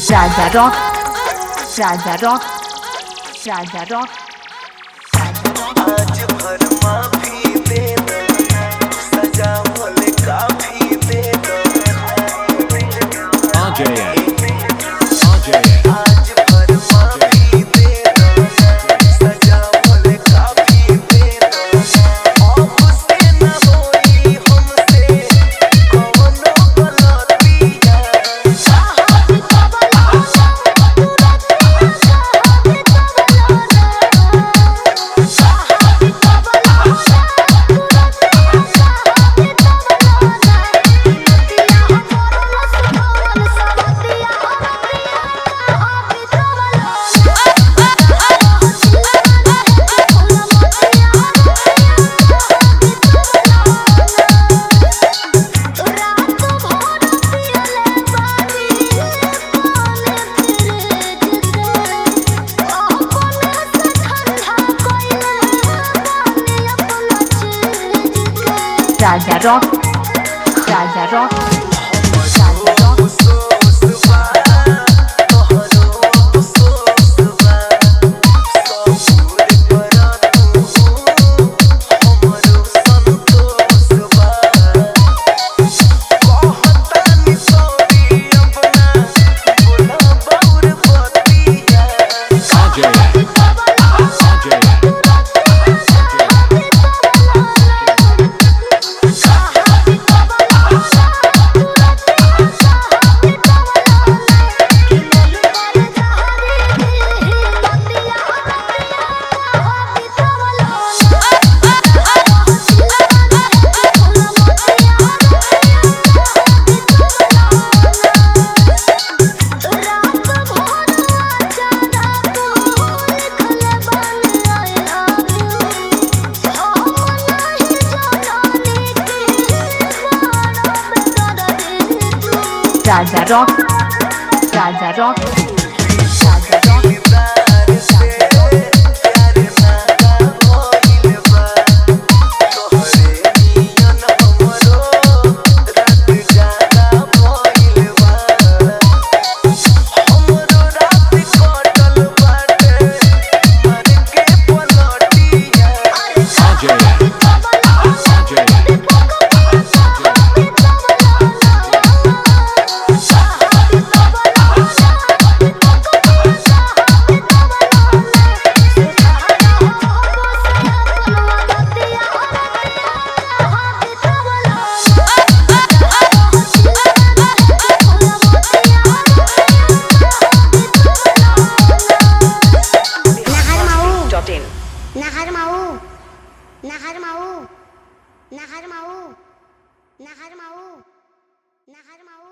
Raja Rock, Raja Rock, Raja Rock. आज भर माफी दे दो, सजा भले काफी दे दो। RJA आज भर माफी दे दो, सजा भले काफी दे दो। आपसे न होई हमसे कौनो गलतियाँ। Raja Rock, Raja Rock, Raja Rock. Raja Rock, Raja Rock, Raja Rock. Nahar mau, nahar mau, nahar mau, nahar mau, nahar mau.